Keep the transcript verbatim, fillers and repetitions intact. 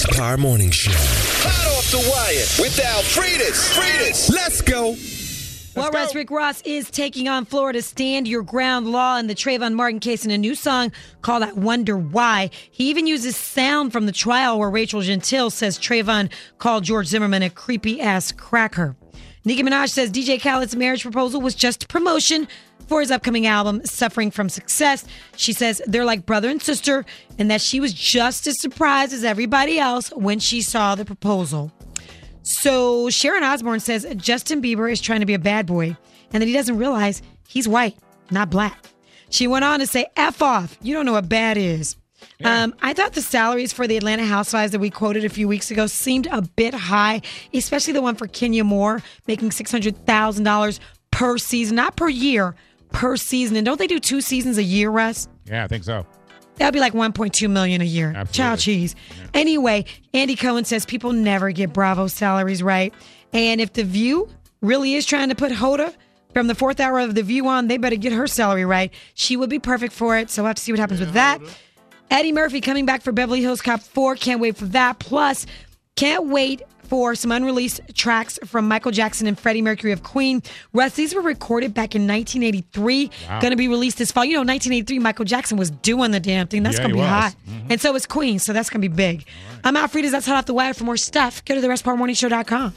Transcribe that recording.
West Par Morning Show. Hot off the wire with Al Freitas. Freitas. Let's go. Well, Russ, Rick Ross is taking on Florida's Stand Your Ground law in the Trayvon Martin case in a new song called I Wonder Why. He even uses sound from the trial where Rachel Gentile says Trayvon called George Zimmerman a creepy-ass cracker. Nicki Minaj says D J Khaled's marriage proposal was just promotion for his upcoming album, Suffering from Success. She says they're like brother and sister and that she was just as surprised as everybody else when she saw the proposal. So Sharon Osbourne says Justin Bieber is trying to be a bad boy and that he doesn't realize he's white, not black. She went on to say, F off. You don't know what bad is. Yeah. Um, I thought the salaries for the Atlanta Housewives that we quoted a few weeks ago seemed a bit high, especially the one for Kenya Moore, making six hundred thousand dollars per season, not per year, per season. And don't they do two seasons a year, Russ? Yeah, I think so. That'd be like one point two million dollars a year. Absolutely. Chow cheese. Yeah. Anyway, Andy Cohen says people never get Bravo salaries right. And if The View really is trying to put Hoda from the fourth hour of The View on, they better get her salary right. She would be perfect for it. So we'll have to see what happens yeah, with that. Hoda. Eddie Murphy coming back for Beverly Hills Cop four. Can't wait for that. Plus, can't wait for some unreleased tracks from Michael Jackson and Freddie Mercury of Queen. Russ, these were recorded back in nineteen eighty-three. Wow. Going to be released this fall. You know, nineteen eighty-three, Michael Jackson was doing the damn thing. That's yeah, going to be was. hot. Mm-hmm. And so is Queen, so that's going to be big. Right. I'm Al Freitas. That's hot off the wire. For more stuff, go to the rest part morning show dot com.